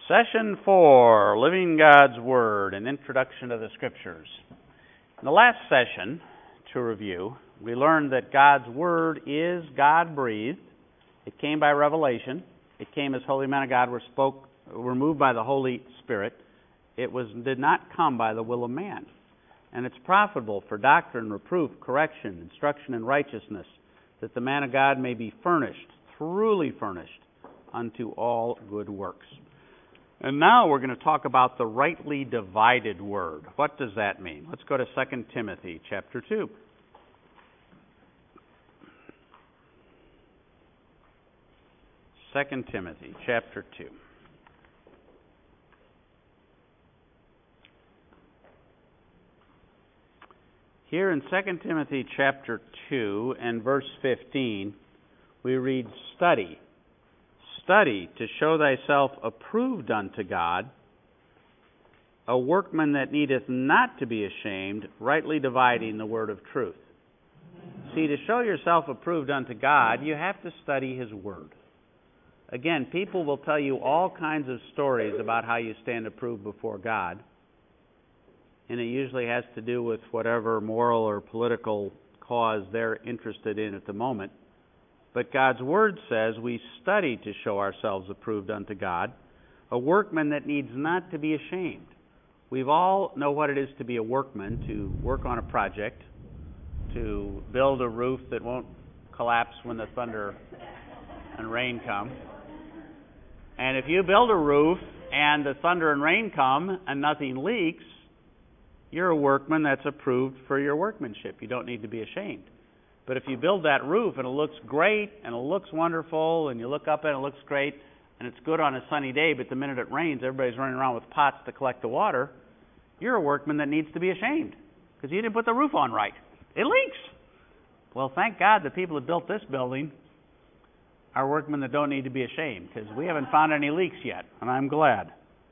Session 4, Living God's Word, an Introduction to the Scriptures. In the last session, to review, we learned that God's Word is God-breathed. It came by revelation. It came as holy men of God were moved by the Holy Spirit. It did not come by the will of man. And it's profitable for doctrine, reproof, correction, instruction in righteousness, that the man of God may be furnished, truly furnished, unto all good works. And now we're going to talk about the rightly divided word. What does that mean? Let's go to 2 Timothy chapter 2. Second Timothy chapter 2. Here in 2 Timothy chapter 2 and verse 15, we read, Study to show thyself approved unto God, a workman that needeth not to be ashamed, rightly dividing the word of truth. See, to show yourself approved unto God, you have to study His Word. Again, people will tell you all kinds of stories about how you stand approved before God, and it usually has to do with whatever moral or political cause they're interested in at the moment. But God's Word says we study to show ourselves approved unto God, a workman that needs not to be ashamed. We all know what it is to be a workman, to work on a project, to build a roof that won't collapse when the thunder and rain come. And if you build a roof and the thunder and rain come and nothing leaks, you're a workman that's approved for your workmanship. You don't need to be ashamed. But if you build that roof and it looks great and it looks wonderful and you look up and it looks great and it's good on a sunny day, but the minute it rains, everybody's running around with pots to collect the water, you're a workman that needs to be ashamed because you didn't put the roof on right. It leaks. Well, thank God the people that built this building are workmen that don't need to be ashamed because we haven't found any leaks yet, and I'm glad.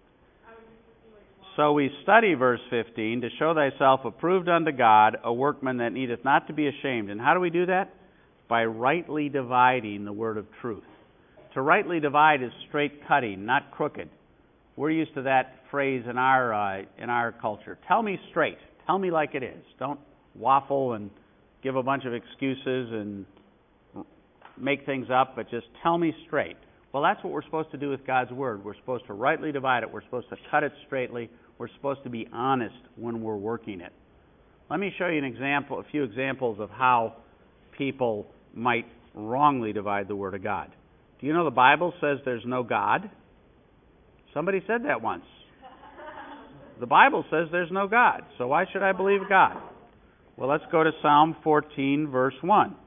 So we study verse 15, to show thyself approved unto God, a workman that needeth not to be ashamed. And how do we do that? By rightly dividing the word of truth. To rightly divide is straight cutting, not crooked. We're used to that phrase in our culture. Tell me straight. Tell me like it is. Don't waffle and give a bunch of excuses and make things up, but just tell me straight. Well, that's what we're supposed to do with God's Word. We're supposed to rightly divide it. We're supposed to cut it straightly. We're supposed to be honest when we're working it. Let me show you a few examples of how people might wrongly divide the Word of God. Do you know the Bible says there's no God? Somebody said that once. The Bible says there's no God, so why should I believe God? Well, let's go to Psalm 14, verse 1.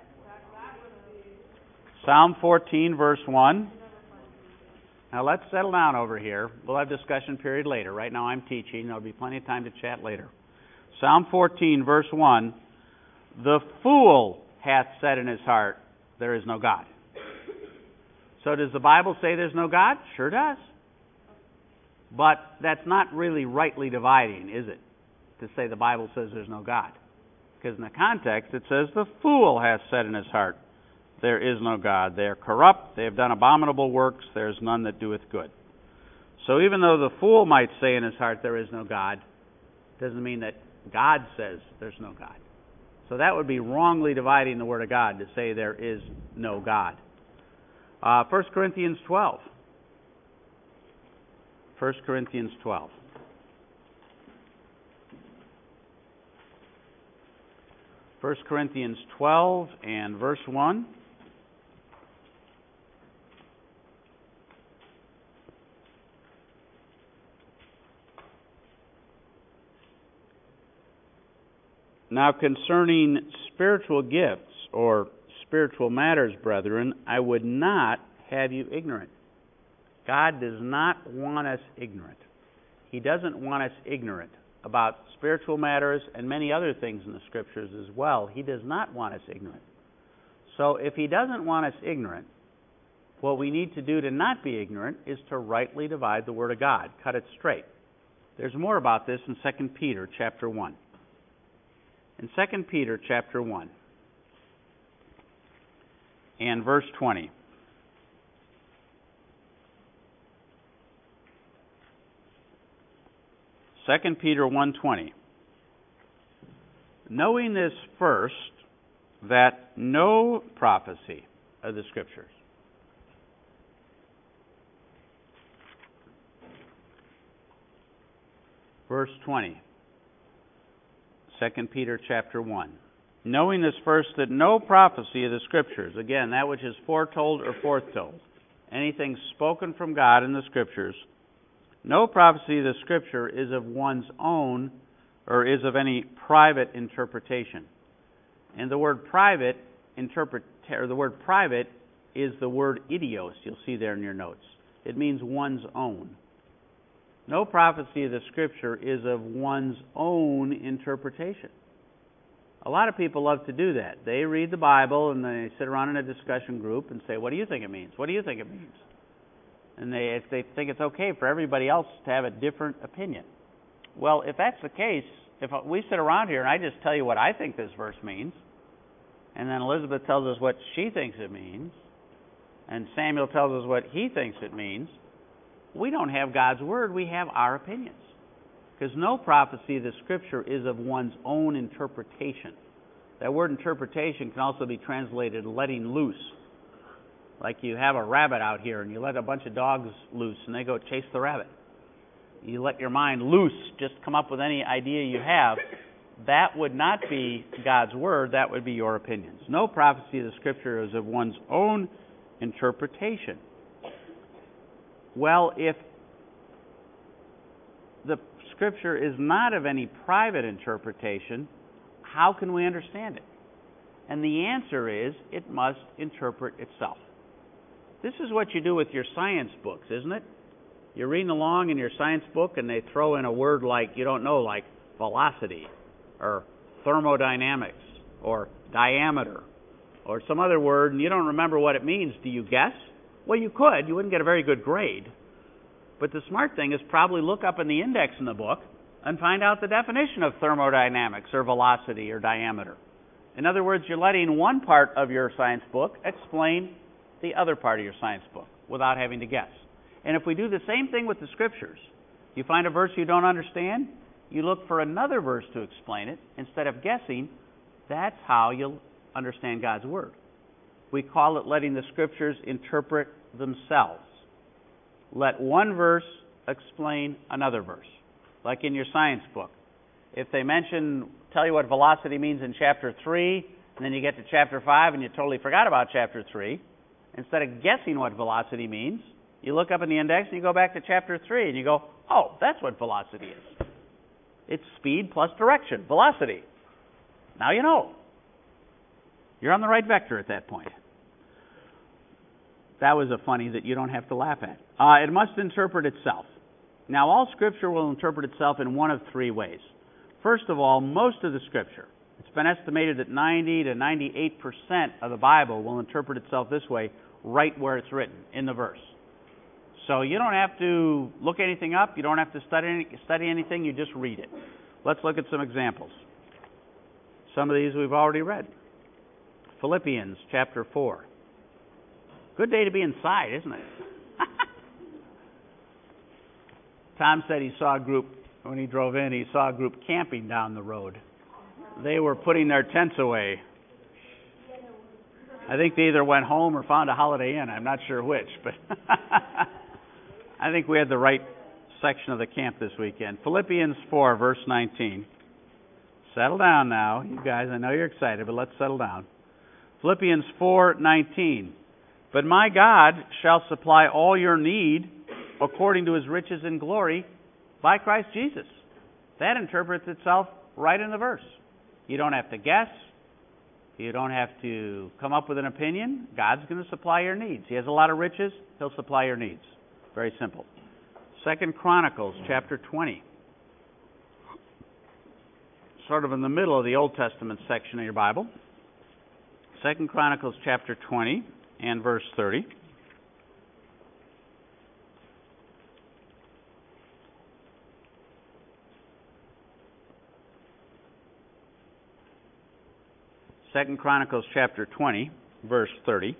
Psalm 14, verse 1. Now let's settle down over here. We'll have discussion period later. Right now I'm teaching. There'll be plenty of time to chat later. Psalm 14, verse 1. The fool hath said in his heart, there is no God. So does the Bible say there's no God? Sure does. But that's not really rightly dividing, is it? To say the Bible says there's no God. Because in the context it says the fool hath said in his heart, there is no God. They are corrupt. They have done abominable works. There is none that doeth good. So even though the fool might say in his heart there is no God, doesn't mean that God says there's no God. So that would be wrongly dividing the Word of God to say there is no God. 1 Corinthians 12. 1 Corinthians 12. 1 Corinthians 12 and verse 1. Now concerning spiritual gifts or spiritual matters, brethren, I would not have you ignorant. God does not want us ignorant. He doesn't want us ignorant about spiritual matters and many other things in the Scriptures as well. He does not want us ignorant. So if He doesn't want us ignorant, what we need to do to not be ignorant is to rightly divide the Word of God, cut it straight. There's more about this in 2 Peter chapter 1. In 2 Peter chapter 1 and verse 20. 2 Peter 1:20. Knowing this first, that no prophecy of the Scriptures. Verse 20. 2 Peter chapter 1. Knowing this first, that no prophecy of the Scriptures, again, that which is foretold or foretold, anything spoken from God in the Scriptures, no prophecy of the Scripture is of one's own or is of any private interpretation. And the word private is the word idios, you'll see there in your notes. It means one's own. No prophecy of the Scripture is of one's own interpretation. A lot of people love to do that. They read the Bible and they sit around in a discussion group and say, what do you think it means? What do you think it means? And they think it's okay for everybody else to have a different opinion. Well, if that's the case, if we sit around here and I just tell you what I think this verse means, and then Elizabeth tells us what she thinks it means, and Samuel tells us what he thinks it means, we don't have God's Word, we have our opinions. Because no prophecy of the Scripture is of one's own interpretation. That word interpretation can also be translated letting loose. Like you have a rabbit out here and you let a bunch of dogs loose and they go chase the rabbit. You let your mind loose, just come up with any idea you have. That would not be God's Word, that would be your opinions. No prophecy of the Scripture is of one's own interpretation. Well, if the Scripture is not of any private interpretation, how can we understand it? And the answer is, it must interpret itself. This is what you do with your science books, isn't it? You're reading along in your science book and they throw in a word like, you don't know, like velocity, or thermodynamics, or diameter, or some other word, and you don't remember what it means. Do you guess? Well, you could. You wouldn't get a very good grade. But the smart thing is probably look up in the index in the book and find out the definition of thermodynamics or velocity or diameter. In other words, you're letting one part of your science book explain the other part of your science book without having to guess. And if we do the same thing with the Scriptures, you find a verse you don't understand, you look for another verse to explain it. Instead of guessing, that's how you'll understand God's Word. We call it letting the Scriptures interpret themselves. Let one verse explain another verse. Like in your science book. If they tell you what velocity means in chapter 3, and then you get to chapter 5 and you totally forgot about chapter 3, instead of guessing what velocity means, you look up in the index and you go back to chapter 3 and you go, oh, that's what velocity is. It's speed plus direction, velocity. Now you know. You're on the right vector at that point. That was a funny that you don't have to laugh at. It must interpret itself. Now, all Scripture will interpret itself in one of three ways. First of all, most of the Scripture, it's been estimated that 90 to 98% of the Bible will interpret itself this way, right where it's written, in the verse. So you don't have to look anything up, you don't have to study anything, you just read it. Let's look at some examples. Some of these we've already read. Philippians chapter 4. Good day to be inside, isn't it? Tom said he saw a group, when he drove in, he saw a group camping down the road. They were putting their tents away. I think they either went home or found a Holiday Inn. I'm not sure which, but I think we had the right section of the camp this weekend. Philippians 4, verse 19. Settle down now, you guys. I know you're excited, but let's settle down. Philippians 4:19. But my God shall supply all your need according to His riches and glory by Christ Jesus. That interprets itself right in the verse. You don't have to guess. You don't have to come up with an opinion. God's going to supply your needs. He has a lot of riches. He'll supply your needs. Very simple. 2 Chronicles chapter 20. Sort of in the middle of the Old Testament section of your Bible. 2 Chronicles chapter 20 and verse 30. Second Chronicles chapter 20, verse 30.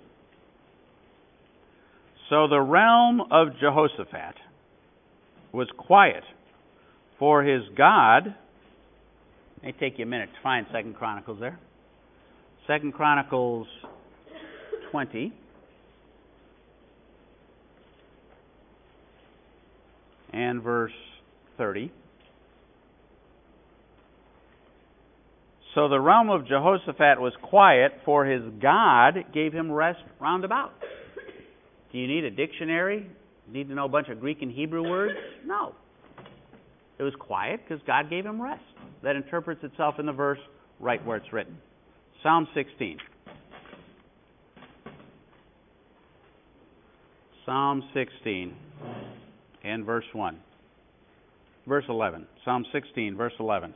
So the realm of Jehoshaphat was quiet For his God, it may take you a minute to find 2 Chronicles there. 2 Chronicles 20. And verse 30. So the realm of Jehoshaphat was quiet, for his God gave him rest round about. Do you need a dictionary? Need to know a bunch of Greek and Hebrew words? No. It was quiet because God gave him rest. That interprets itself in the verse right where it's written. Psalm 16. Psalm 16 and verse 1. Verse 11. Psalm 16, verse 11.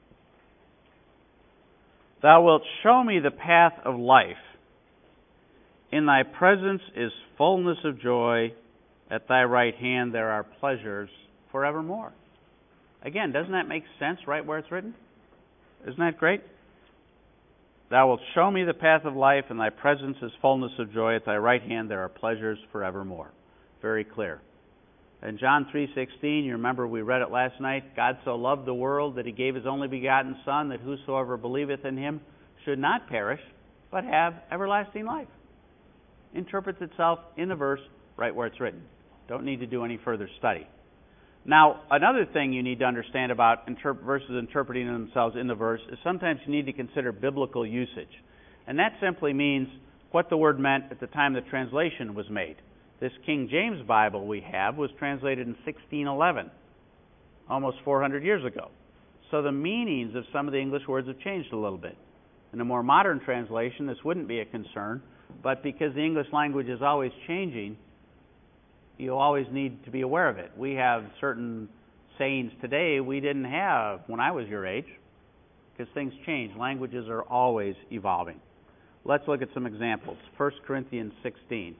Thou wilt show me the path of life. In thy presence is fullness of joy. At thy right hand there are pleasures forevermore. Again, doesn't that make sense right where it's written? Isn't that great? Thou wilt show me the path of life. In thy presence is fullness of joy. At thy right hand there are pleasures forevermore. Very clear. In John 3:16, you remember we read it last night, God so loved the world that he gave his only begotten Son, that whosoever believeth in him should not perish, but have everlasting life. Interprets itself in the verse right where it's written. Don't need to do any further study. Now, another thing you need to understand about verses interpreting themselves in the verse is sometimes you need to consider biblical usage. And that simply means what the word meant at the time the translation was made. This King James Bible we have was translated in 1611, almost 400 years ago. So the meanings of some of the English words have changed a little bit. In a more modern translation, this wouldn't be a concern, but because the English language is always changing, you always need to be aware of it. We have certain sayings today we didn't have when I was your age, because things change. Languages are always evolving. Let's look at some examples. 1 Corinthians 16.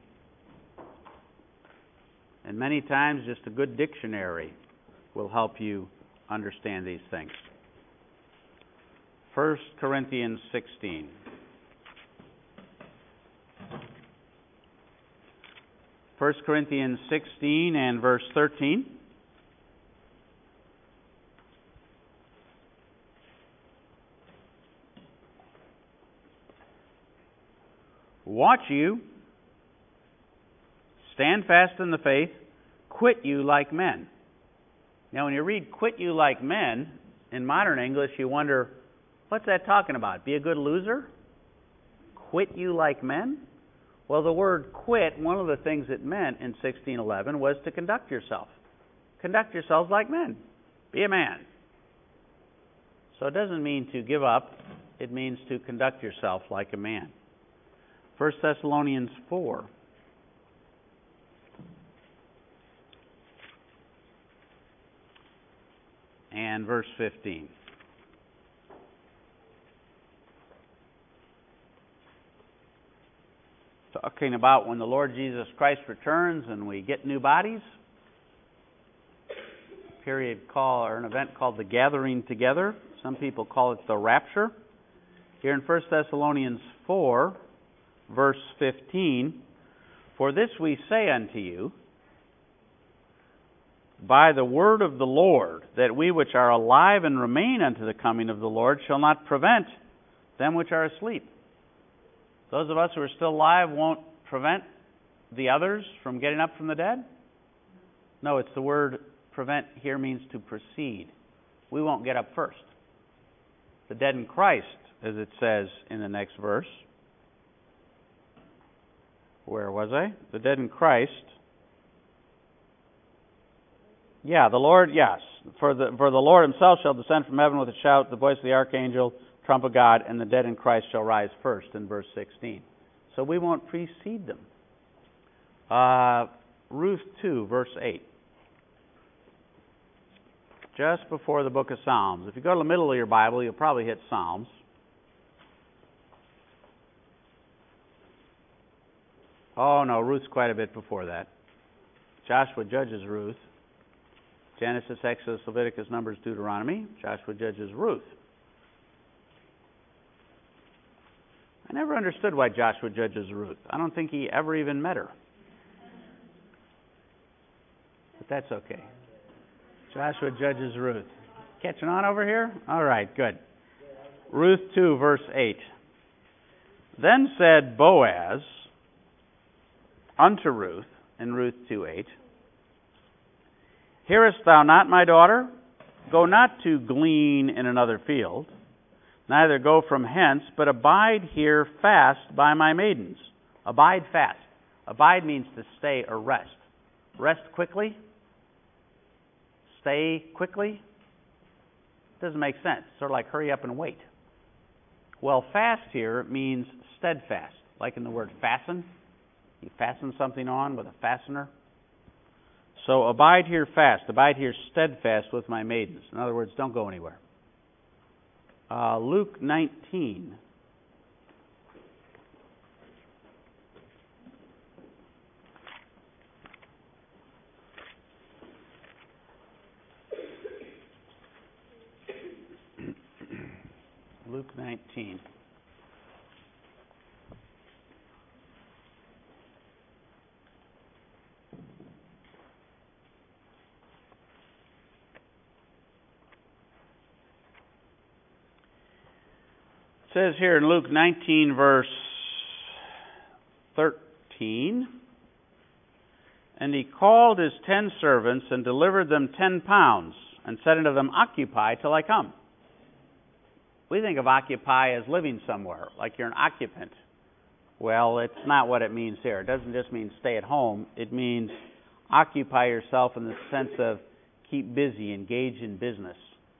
And many times just a good dictionary will help you understand these things. 1 Corinthians 16. First Corinthians 16 and verse 13. Watch you, stand fast in the faith, quit you like men. Now, when you read quit you like men, in modern English, you wonder, what's that talking about? Be a good loser? Quit you like men? Well, the word quit, one of the things it meant in 1611 was to conduct yourself. Conduct yourselves like men. Be a man. So it doesn't mean to give up. It means to conduct yourself like a man. 1 Thessalonians 4. And verse 15. Talking about when the Lord Jesus Christ returns and we get new bodies. A period or an event called the gathering together. Some people call it the rapture. Here in 1 Thessalonians 4, verse 15, for this we say unto you, by the word of the Lord, that we which are alive and remain unto the coming of the Lord shall not prevent them which are asleep. Those of us who are still alive won't prevent the others from getting up from the dead? No, it's the word prevent here means to precede. We won't get up first. The dead in Christ, as it says in the next verse. Where was I? The dead in Christ. Yeah, the Lord, yes. For the Lord himself shall descend from heaven with a shout, the voice of the archangel, trump of God, and the dead in Christ shall rise first, in verse 16. So we won't precede them. Ruth 2, verse 8. Just before the book of Psalms. If you go to the middle of your Bible, you'll probably hit Psalms. Oh, no, Ruth's quite a bit before that. Joshua, Judges, Ruth. Genesis, Exodus, Leviticus, Numbers, Deuteronomy. Joshua, Judges, Ruth. I never understood why Joshua judges Ruth. I don't think he ever even met her. But that's okay. Joshua judges Ruth. Catching on over here? All right, good. Ruth 2, verse 8. Then said Boaz unto Ruth, in Ruth 2:8, Hearest thou not, my daughter? Go not to glean in another field, neither go from hence, but abide here fast by my maidens. Abide fast. Abide means to stay or rest. Rest quickly? Stay quickly? Doesn't make sense. Sort of like hurry up and wait. Well, fast here means steadfast, like in the word fasten. You fasten something on with a fastener. So abide here fast. Abide here steadfast with my maidens. In other words, don't go anywhere. Luke 19. Luke 19. It says here in Luke 19, verse 13, And he called his 10 servants and delivered them 10 pounds, and said unto them, Occupy till I come. We think of occupy as living somewhere, like you're an occupant. Well, it's not what it means here. It doesn't just mean stay at home. It means occupy yourself in the sense of keep busy, engage in business.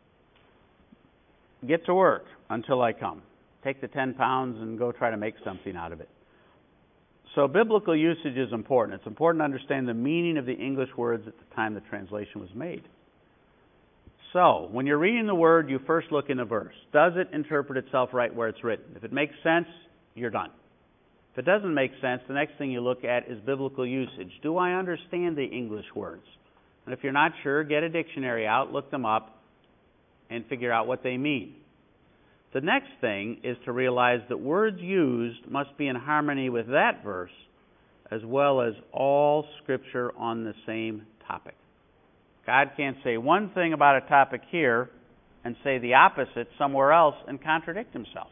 Get to work until I come. Take the 10 pounds and go try to make something out of it. So biblical usage is important. It's important to understand the meaning of the English words at the time the translation was made. So, when you're reading the word, you first look in the verse. Does it interpret itself right where it's written? If it makes sense, you're done. If it doesn't make sense, the next thing you look at is biblical usage. Do I understand the English words? And if you're not sure, get a dictionary out, look them up, and figure out what they mean. The next thing is to realize that words used must be in harmony with that verse, as well as all Scripture on the same topic. God can't say one thing about a topic here and say the opposite somewhere else and contradict himself.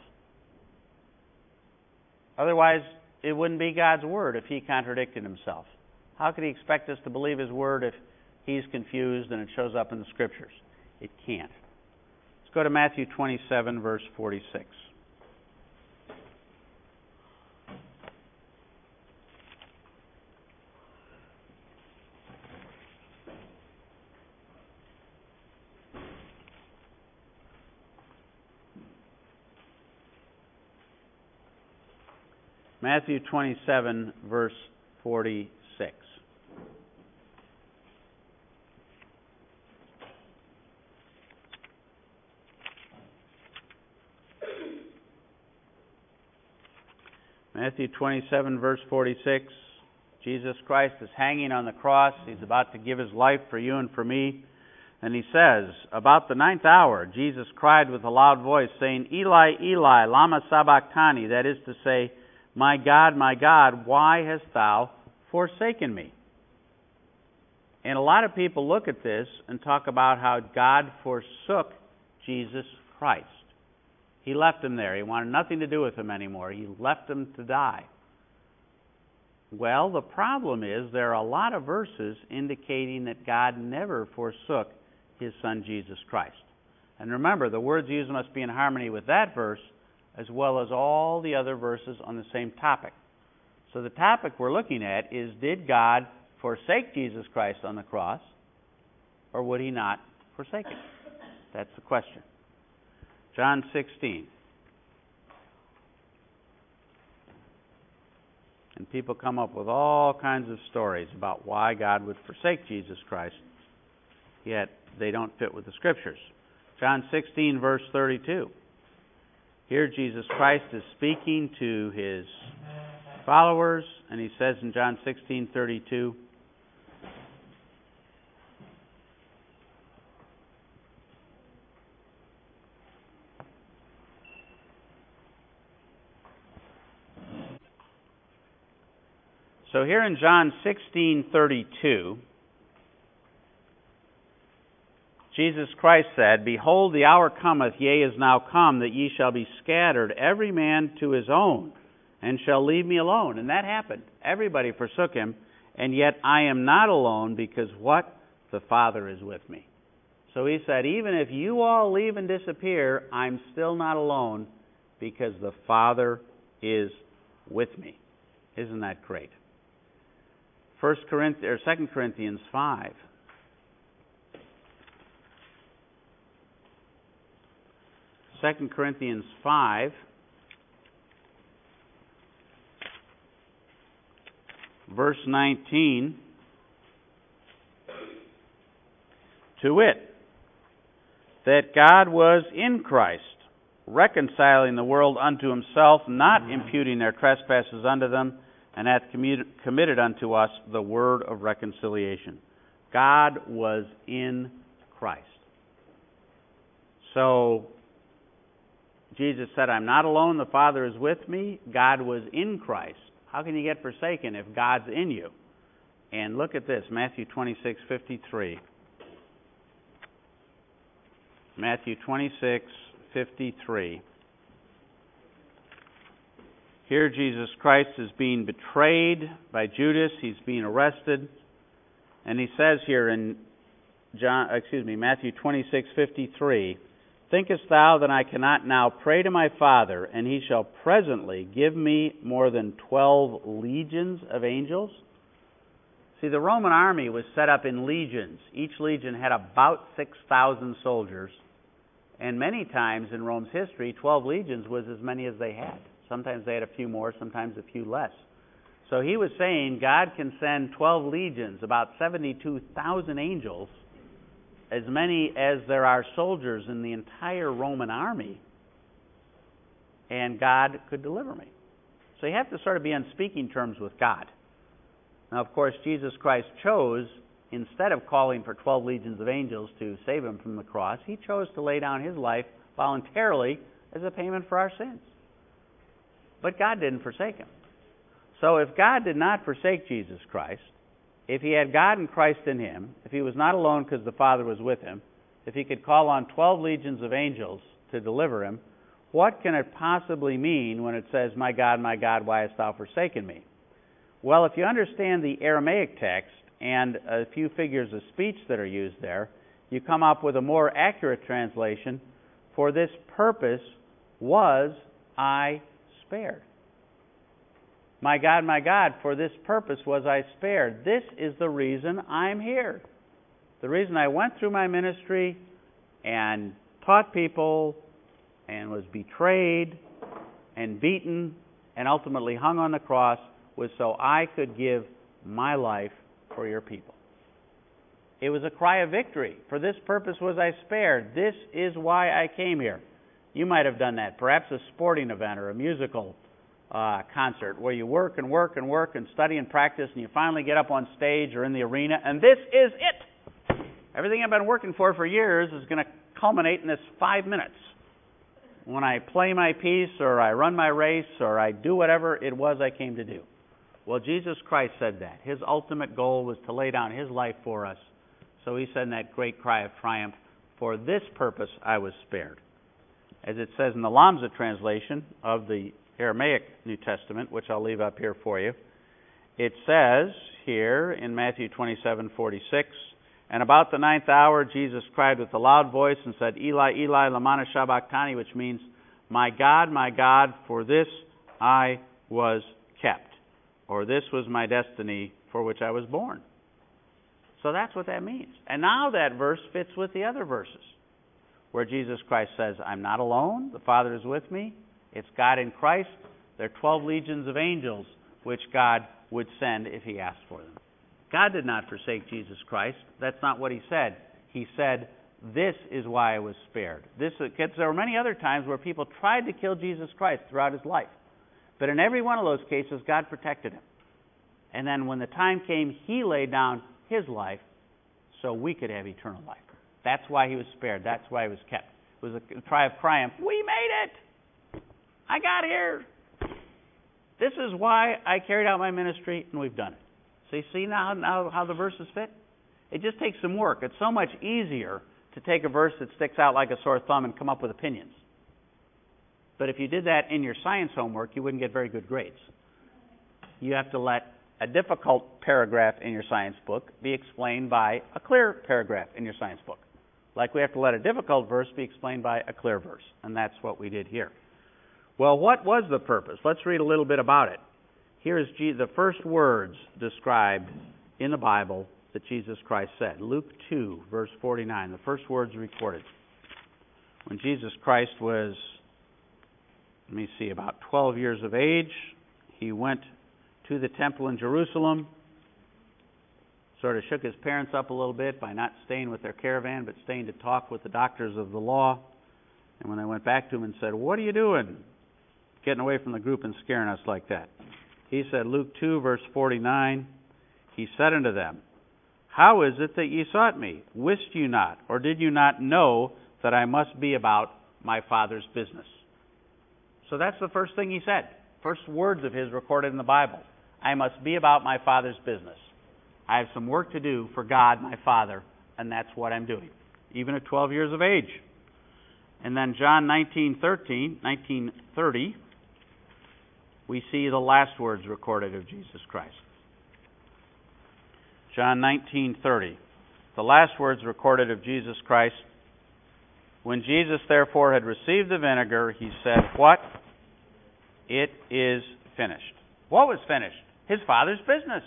Otherwise, it wouldn't be God's word if he contradicted himself. How could he expect us to believe his word if he's confused and it shows up in the Scriptures? It can't. Let's go to Matthew 27, verse 46. Matthew 27, verse 46. Matthew 27, verse 46. Jesus Christ is hanging on the cross. He's about to give his life for you and for me. And he says, about the 9th hour, Jesus cried with a loud voice, saying, Eli, Eli, lama sabachthani, that is to say, my God, why hast thou forsaken me? And a lot of people look at this and talk about how God forsook Jesus Christ. He left him there. He wanted nothing to do with him anymore. He left him to die. Well, the problem is there are a lot of verses indicating that God never forsook his Son Jesus Christ. And remember, the words used must be in harmony with that verse as well as all the other verses on the same topic. So the topic we're looking at is, did God forsake Jesus Christ on the cross, or would he not forsake him? That's the question. John 16. And people come up with all kinds of stories about why God would forsake Jesus Christ, yet they don't fit with the Scriptures. John 16, verse 32. Here Jesus Christ is speaking to his followers, and he says in John 16:32, so here in John 16:32, Jesus Christ said, Behold, the hour cometh, yea, is now come, that ye shall be scattered, every man to his own, and shall leave me alone. And that happened. Everybody forsook him, and yet I am not alone, because what? The Father is with me. So he said, even if you all leave and disappear, I'm still not alone, because the Father is with me. Isn't that great? 2 Corinthians 5. 2 Corinthians 5, verse 19, to wit, that God was in Christ, reconciling the world unto himself, not imputing their trespasses unto them, and hath committed unto us the word of reconciliation. God was in Christ. So, Jesus said, I'm not alone, the Father is with me. God was in Christ. How can you get forsaken if God's in you? And look at this, Matthew 26:53. Matthew 26:53. Here Jesus Christ is being betrayed by Judas. He's being arrested. And he says here in Matthew 26:53, Thinkest thou that I cannot now pray to my Father, and he shall presently give me more than 12 legions of angels? See, the Roman army was set up in legions. Each legion had about 6,000 soldiers. And many times in Rome's history, 12 legions was as many as they had. Sometimes they had a few more, sometimes a few less. So he was saying God can send 12 legions, about 72,000 angels, as many as there are soldiers in the entire Roman army, and God could deliver me. So you have to sort of be on speaking terms with God. Now, of course, Jesus Christ chose, instead of calling for 12 legions of angels to save him from the cross, he chose to lay down his life voluntarily as a payment for our sins. But God didn't forsake him. So if God did not forsake Jesus Christ, if he had God and Christ in him, if he was not alone because the Father was with him, if he could call on 12 legions of angels to deliver him, what can it possibly mean when it says, my God, why hast thou forsaken me? Well, if you understand the Aramaic text and a few figures of speech that are used there, you come up with a more accurate translation, for this purpose was I spared. My God, for this purpose was I spared. This is the reason I'm here. The reason I went through my ministry and taught people and was betrayed and beaten and ultimately hung on the cross was so I could give my life for your people. It was a cry of victory. For this purpose was I spared. This is why I came here. You might have done that. Perhaps a sporting event or a musical concert where you work and work and work and study and practice, and you finally get up on stage or in the arena, and this is it. Everything I've been working for years is going to culminate in this 5 minutes when I play my piece or I run my race or I do whatever it was I came to do. Well, Jesus Christ said that. His ultimate goal was to lay down his life for us. So he said in that great cry of triumph, for this purpose I was spared. As it says in the Lamsa translation of the Aramaic New Testament, which I'll leave up here for you, it says here in Matthew 27:46, and about the 9th hour Jesus cried with a loud voice and said, Eli, Eli, lama sabachthani, which means, my God, for this I was kept, or this was my destiny for which I was born. So that's what that means. And now that verse fits with the other verses, where Jesus Christ says, I'm not alone, the Father is with me. It's God in Christ. There are 12 legions of angels which God would send if he asked for them. God did not forsake Jesus Christ. That's not what he said. He said, this is why I was spared. There were many other times where people tried to kill Jesus Christ throughout his life. But in every one of those cases, God protected him. And then when the time came, he laid down his life so we could have eternal life. That's why he was spared. That's why he was kept. It was a cry of triumph. We made it! I got here. This is why I carried out my ministry, and we've done it. So you see now how the verses fit? It just takes some work. It's so much easier to take a verse that sticks out like a sore thumb and come up with opinions. But if you did that in your science homework, you wouldn't get very good grades. You have to let a difficult paragraph in your science book be explained by a clear paragraph in your science book. Like we have to let a difficult verse be explained by a clear verse. And that's what we did here. Well, what was the purpose? Let's read a little bit about it. Here is the first words described in the Bible that Jesus Christ said. Luke 2, verse 49, the first words recorded. When Jesus Christ was, about 12 years of age, he went to the temple in Jerusalem, sort of shook his parents up a little bit by not staying with their caravan, but staying to talk with the doctors of the law. And when they went back to him and said, "What are you doing, getting away from the group and scaring us like that?" He said, Luke 2, verse 49, he said unto them, "How is it that ye sought me? Wist you not, or did you not know that I must be about my Father's business?" So that's the first thing he said. First words of his recorded in the Bible. I must be about my Father's business. I have some work to do for God, my Father, and that's what I'm doing, even at 12 years of age. And then John 19:30, we see the last words recorded of Jesus Christ. John 19:30, the last words recorded of Jesus Christ. When Jesus therefore had received the vinegar, he said, what? It is finished. What was finished? His Father's business.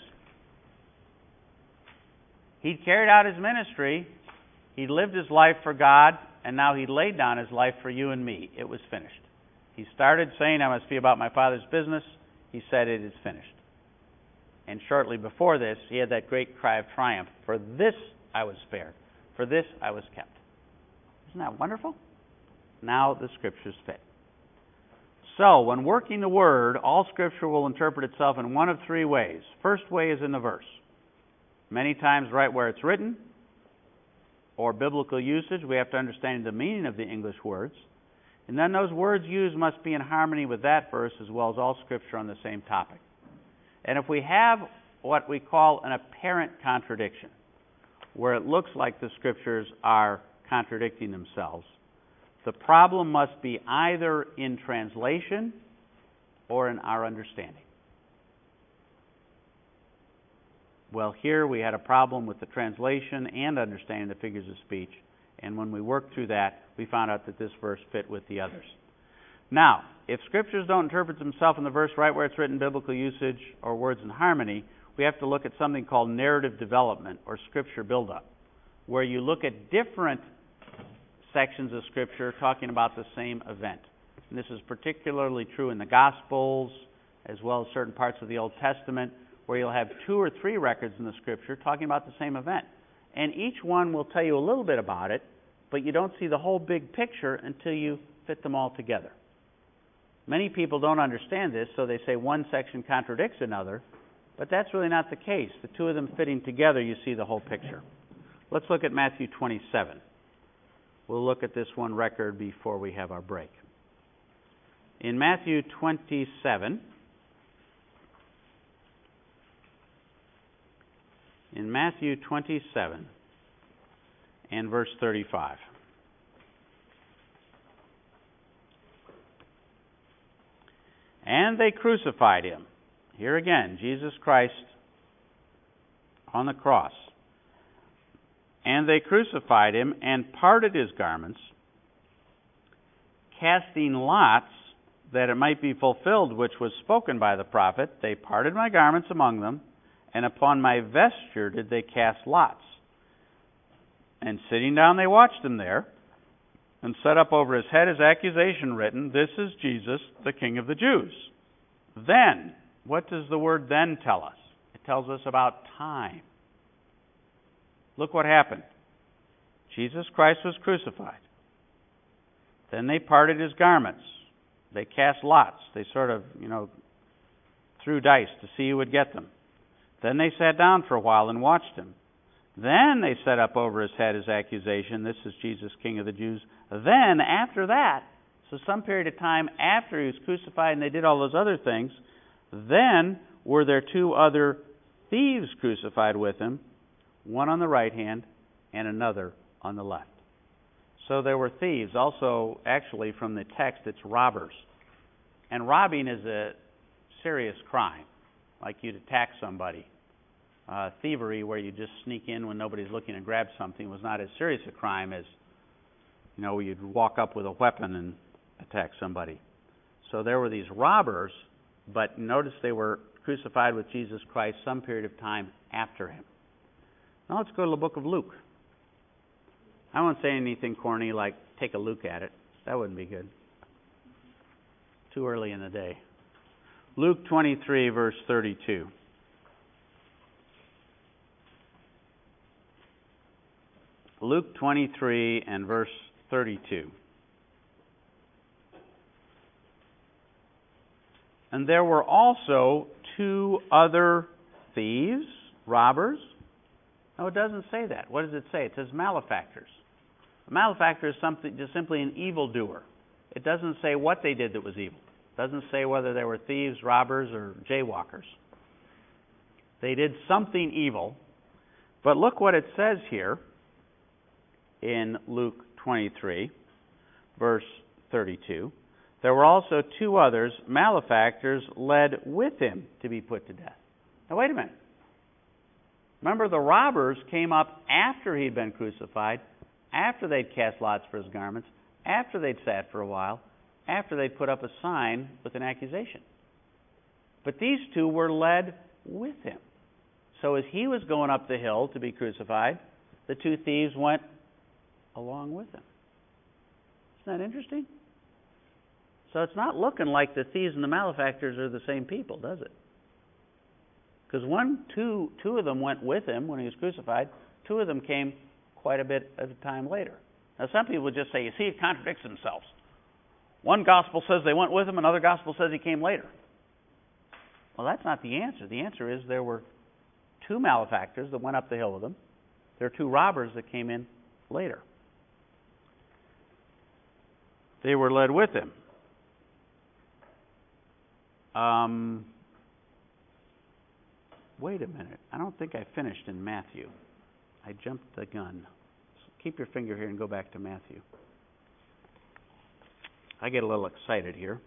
He'd carried out his ministry. He'd lived his life for God, and now he laid down his life for you and me. It was finished. He started saying, I must be about my Father's business. He said, it is finished. And shortly before this, he had that great cry of triumph. For this I was spared. For this I was kept. Isn't that wonderful? Now the Scriptures fit. So, when working the Word, all Scripture will interpret itself in one of three ways. First way is in the verse. Many times right where it's written, or biblical usage, we have to understand the meaning of the English words. And then those words used must be in harmony with that verse as well as all Scripture on the same topic. And if we have what we call an apparent contradiction, where it looks like the Scriptures are contradicting themselves, the problem must be either in translation or in our understanding. Well, here we had a problem with the translation and understanding the figures of speech, and when we worked through that, we found out that this verse fit with the others. Now, if Scriptures don't interpret themselves in the verse right where it's written, biblical usage, or words in harmony, we have to look at something called narrative development or Scripture buildup, where you look at different sections of Scripture talking about the same event. And this is particularly true in the Gospels, as well as certain parts of the Old Testament, where you'll have 2 or 3 records in the Scripture talking about the same event. And each one will tell you a little bit about it, but you don't see the whole big picture until you fit them all together. Many people don't understand this, so they say one section contradicts another, but that's really not the case. The 2 of them fitting together, you see the whole picture. Let's look at Matthew 27. We'll look at this one record before we have our break. In Matthew 27, and verse 35. And they crucified him. Here again, Jesus Christ on the cross. And they crucified him and parted his garments, casting lots, that it might be fulfilled which was spoken by the prophet. They parted my garments among them, and upon my vesture did they cast lots. And sitting down they watched him there, and set up over his head his accusation written, This is Jesus, the King of the Jews. Then, what does the word then tell us? It tells us about time. Look what happened. Jesus Christ was crucified. Then they parted his garments. They cast lots. They sort of, threw dice to see who would get them. Then they sat down for a while and watched him. Then they set up over his head his accusation, This is Jesus, King of the Jews. Then, after that, so some period of time after he was crucified and they did all those other things, then were there 2 other thieves crucified with him, one on the right hand and another on the left. So there were thieves. Also, actually, from the text, it's robbers. And robbing is a serious crime, like you'd attack somebody. Thievery, where you just sneak in when nobody's looking and grab something, was not as serious a crime as, you'd walk up with a weapon and attack somebody. So there were these robbers, but notice they were crucified with Jesus Christ some period of time after him. Now let's go to the book of Luke. I won't say anything corny like take a look at it. That wouldn't be good. Too early in the day. Luke 23, verse 32. Luke 23 and verse 32. And there were also 2 other thieves, robbers. No, it doesn't say that. What does it say? It says malefactors. A malefactor is just simply an evildoer. It doesn't say what they did that was evil. It doesn't say whether they were thieves, robbers, or jaywalkers. They did something evil. But look what it says here in Luke 23, verse 32. There were also 2 others, malefactors, led with him to be put to death. Now wait a minute. Remember, the robbers came up after he'd been crucified, after they'd cast lots for his garments, after they'd sat for a while, after they'd put up a sign with an accusation. But these 2 were led with him. So as he was going up the hill to be crucified, the 2 thieves went along with him. Isn't that interesting? So it's not looking like the thieves and the malefactors are the same people, does it? Because two of them went with him when he was crucified. 2 of them came quite a bit of time later. Now some people would just say, you see, it contradicts themselves. One gospel says they went with him, another gospel says he came later. Well, that's not the answer. The answer is there were 2 malefactors that went up the hill with him. There are 2 robbers that came in later. They were led with him. Wait a minute. I don't think I finished in Matthew. I jumped the gun. So keep your finger here and go back to Matthew. I get a little excited here.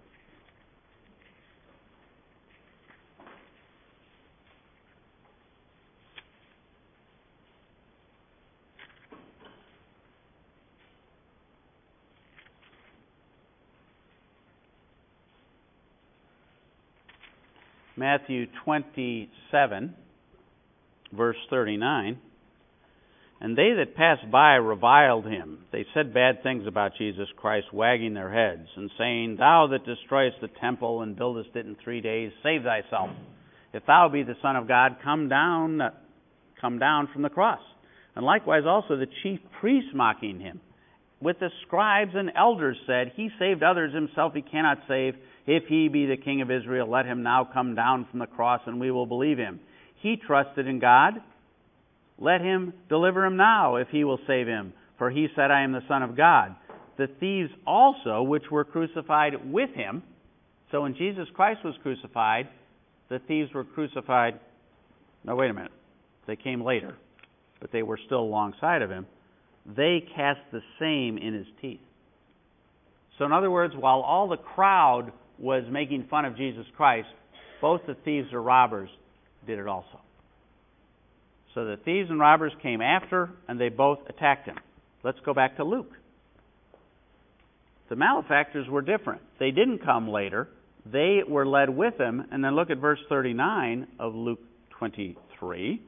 Matthew 27, verse 39. And they that passed by reviled him. They said bad things about Jesus Christ, wagging their heads, and saying, Thou that destroyest the temple and buildest it in 3 days, save thyself. If thou be the Son of God, come down from the cross. And likewise also the chief priests mocking him, with the scribes and elders said, He saved others, himself he cannot save. If he be the King of Israel, let him now come down from the cross, and we will believe him. He trusted in God. Let him deliver him now, if he will save him. For he said, I am the Son of God. The thieves also, which were crucified with him. So when Jesus Christ was crucified, the thieves were crucified. No, wait a minute. They came later, but they were still alongside of him. They cast the same in his teeth. So in other words, while all the crowd was making fun of Jesus Christ, both the thieves or robbers did it also. So the thieves and robbers came after, and they both attacked him. Let's go back to Luke. The malefactors were different. They didn't come later. They were led with him. And then look at verse 39 of Luke 23.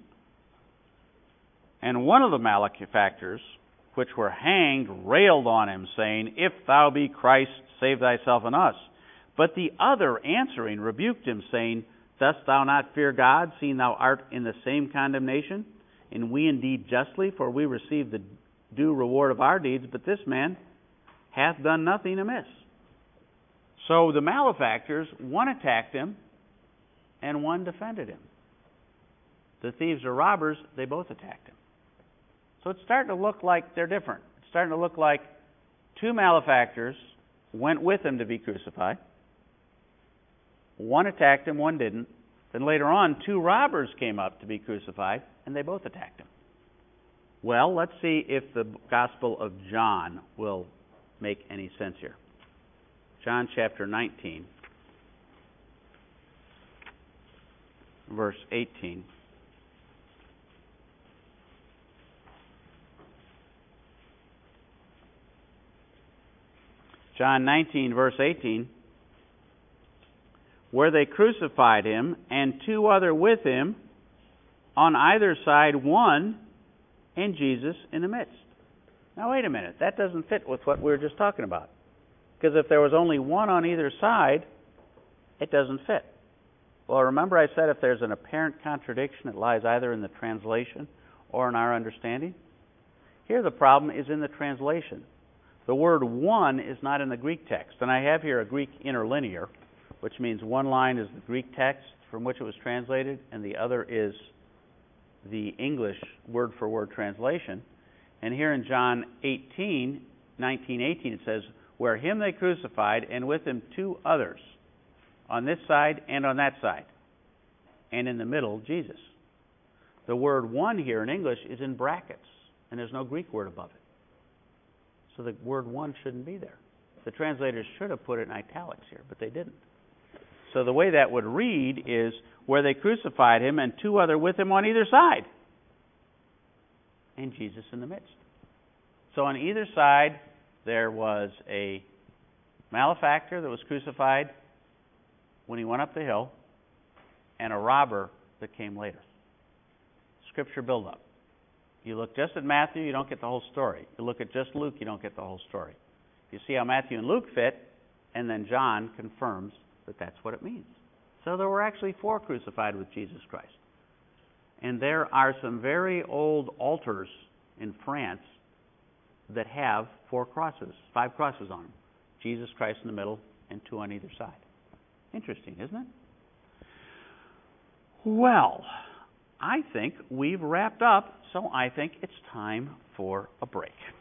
And one of the malefactors, which were hanged, railed on him, saying, If thou be Christ, save thyself and us. But the other, answering, rebuked him, saying, Dost thou not fear God, seeing thou art in the same condemnation? And we indeed justly, for we receive the due reward of our deeds, but this man hath done nothing amiss. So the malefactors, one attacked him, and one defended him. The thieves or robbers, they both attacked him. So it's starting to look like they're different. It's starting to look like 2 malefactors went with him to be crucified. One attacked him, one didn't. Then later on, 2 robbers came up to be crucified, and they both attacked him. Well, let's see if the Gospel of John will make any sense here. John chapter 19, verse 18. John 19, verse 18. Where they crucified him, and two other with him, on either side one, and Jesus in the midst. Now wait a minute, that doesn't fit with what we were just talking about. Because if there was only one on either side, it doesn't fit. Well, remember I said if there's an apparent contradiction, it lies either in the translation or in our understanding? Here the problem is in the translation. The word one is not in the Greek text. And I have here a Greek interlinear, which means one line is the Greek text from which it was translated, and the other is the English word-for-word translation. And here in John 19:18, it says, where him they crucified, and with him two others, on this side and on that side, and in the middle, Jesus. The word one here in English is in brackets, and there's no Greek word above it. So the word one shouldn't be there. The translators should have put it in italics here, but they didn't. So the way that would read is, where they crucified him, and two other with him on either side, and Jesus in the midst. So on either side, there was a malefactor that was crucified when he went up the hill, and a robber that came later. Scripture build-up. You look just at Matthew, you don't get the whole story. You look at just Luke, you don't get the whole story. You see how Matthew and Luke fit, and then John confirms that that's what it means. So there were actually four crucified with Jesus Christ. And there are some very old altars in France that have four crosses, 5 crosses on them. Jesus Christ in the middle and 2 on either side. Interesting, isn't it? Well, I think we've wrapped up, so I think it's time for a break.